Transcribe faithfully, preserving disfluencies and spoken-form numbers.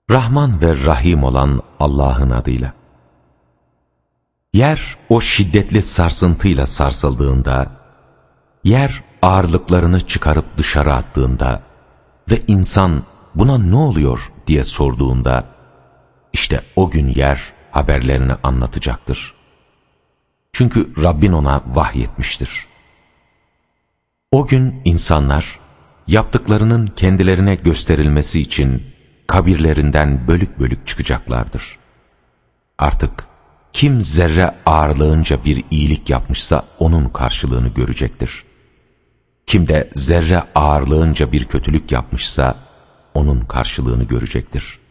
Rahman ve Rahim olan Allah'ın adıyla. Yer o şiddetli sarsıntıyla sarsıldığında, yer ağırlıklarını çıkarıp dışarı attığında ve insan buna ne oluyor diye sorduğunda, işte o gün yer haberlerini anlatacaktır. Çünkü Rabbin ona vahyetmiştir. O gün insanlar, yaptıklarının kendilerine gösterilmesi için kabirlerinden bölük bölük çıkacaklardır. Artık kim zerre ağırlığınca bir iyilik yapmışsa onun karşılığını görecektir. Kim de zerre ağırlığınca bir kötülük yapmışsa onun karşılığını görecektir.